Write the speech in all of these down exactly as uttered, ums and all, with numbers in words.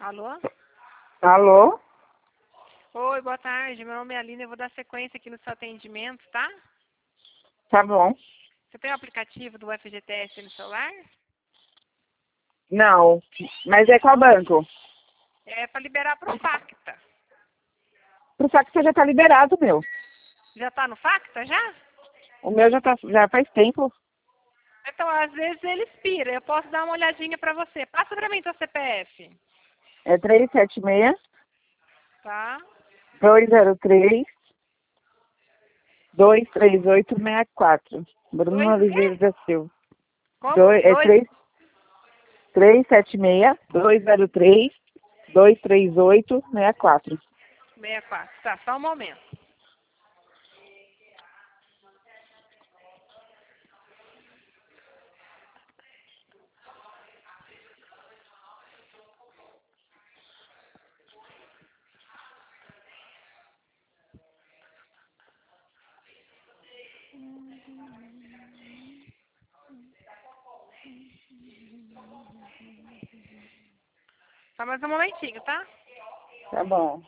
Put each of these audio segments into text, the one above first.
Alô? Alô? Oi, boa tarde. Meu nome é Aline. Eu vou dar sequência aqui no seu atendimento, tá? Tá bom. Você tem o aplicativo do F G T S no celular? Não. Mas é qual banco? É para liberar pro Facta. Pro Facta já tá liberado, meu. Já tá no Facta, já? O meu já, tá, já faz tempo. Então, às vezes ele expira. Eu posso dar uma olhadinha para você. Passa para mim seu C P F. É três sete seis, Tá? dois zero três, dois três oito seis quatro. Bruno Dois o Oliveira quê? da Silva. Como? Dois, é Dois? três sete seis, dois zero três, dois três oito seis quatro. sessenta e quatro. Tá, só um momento. Só mais um momentinho, tá? Tá bom.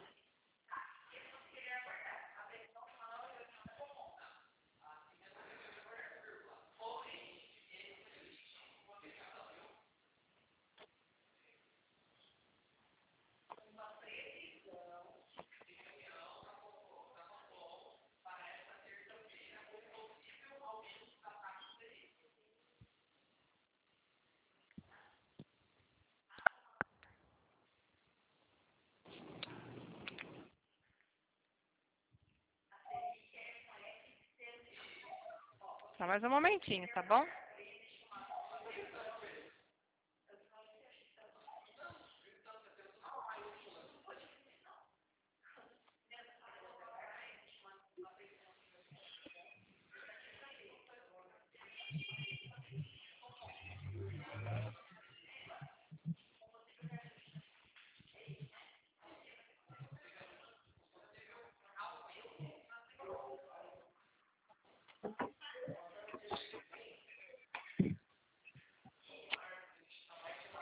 Só mais um momentinho, tá bom?